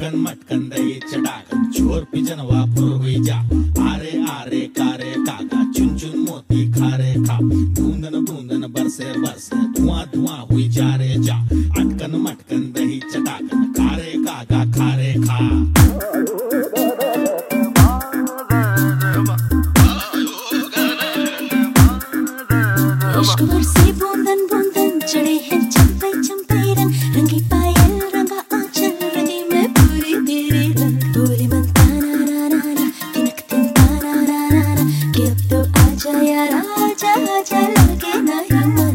अटकन मटकन दही चटाकन चोर पिजनवा पुरवी जा आरे आरे कारे काका चुन चुन मोती खारे खा बूंदन बूंदन बरसे बरसे धुआं धुआं हुई जा रे जा अटकन मटकन दही चटाकन कारे काका खारे खा। इश्क बरसे बूंदन बूंदन चढ़े हैं चंपे चंपे रंग रंगी पायल रंगा आंचल रंगी मैं पूरी तेरे रंग बोले मन ताना ना ना ना तिनक तिन ताना ना ना ना कि अब तो आजा यार आजा आजा लगे नहीं मन।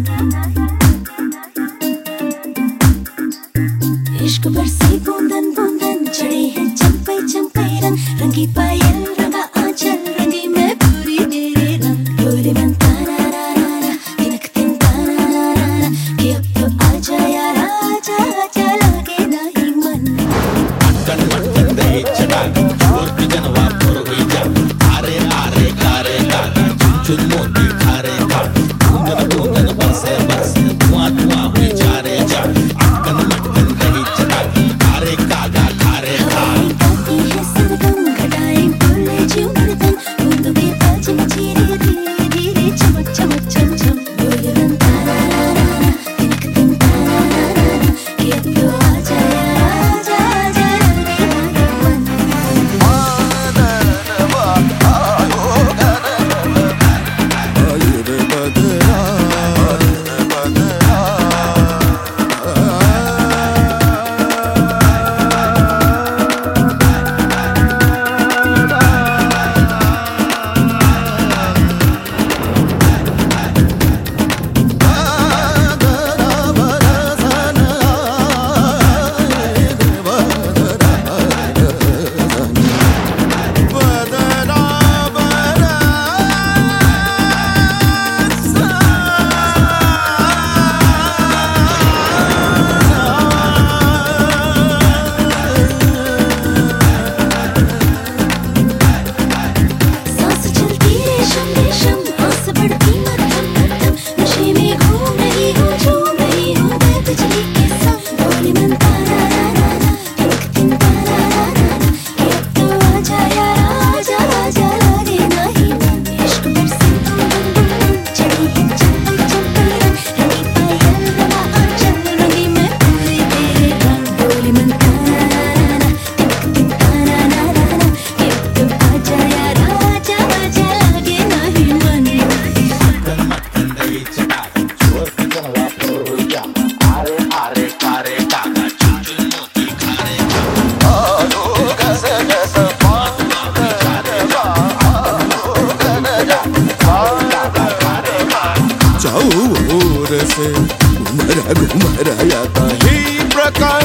इश्क बरसे बूंदन बूंदन चढ़े हैं चंपे चंपे रंग रंगी पायल रंगा आंचल रंगी मैं पूरी तेरे रंग बोले मन ताना ना ना ना तिनक तिन ताना ना ना ना कि अब तो आजा यार आजा आजा लगे नहीं मन। अटकन मटकन दही चटाकन चोर पिजनवा पुरवी जा आरे आरे कारे काका चुन चुन मोती खारे खा बूंदन बूंदन बरसे बरसे धुआं धुआं हुई जा रे जा अटकन मटकन दही चटाकन कारे काका खारे खा। गाती है सरगम घटाएं बोले जीव धड़कन बूंदों के ताज मची रे धीरे धीरे चमक चमक चम चम बोले मन ताना ना ना ना तिनक तिन ताना ना ना ना कि अब तो आजा यार आजा आजा लगे नहीं मन। सांस चलती रेशम रेशम आस बढ़ती मध्यम मध्यम नशे में घूम रही हूँ झूम रही हूँ मैं बिजली के संग बोले मन ताना ना ना ना तिनक तिन ताना ना ना ना कि अब तो आजा यार आजा आजा लगे नहीं मन। इश्क बरसे बूंदन बूंदन चढ़ी है चंपे चंपे रंग रंगी पायल रंगा आंचल रंगी मैं पूरी तेरे रंग बोले मन ताना ना ना ना तिनक तिन ताना ना ना ना कि अब तो आजा यार आजा आजा लगे नहीं मन। अटकन मटकन दही चटाकन चोर पिजनवा पुरवी जा आरे आरे कारे काका चुन चुन मोती खारे खा चाहूर से घुमरा घुमरा आता ही प्रकार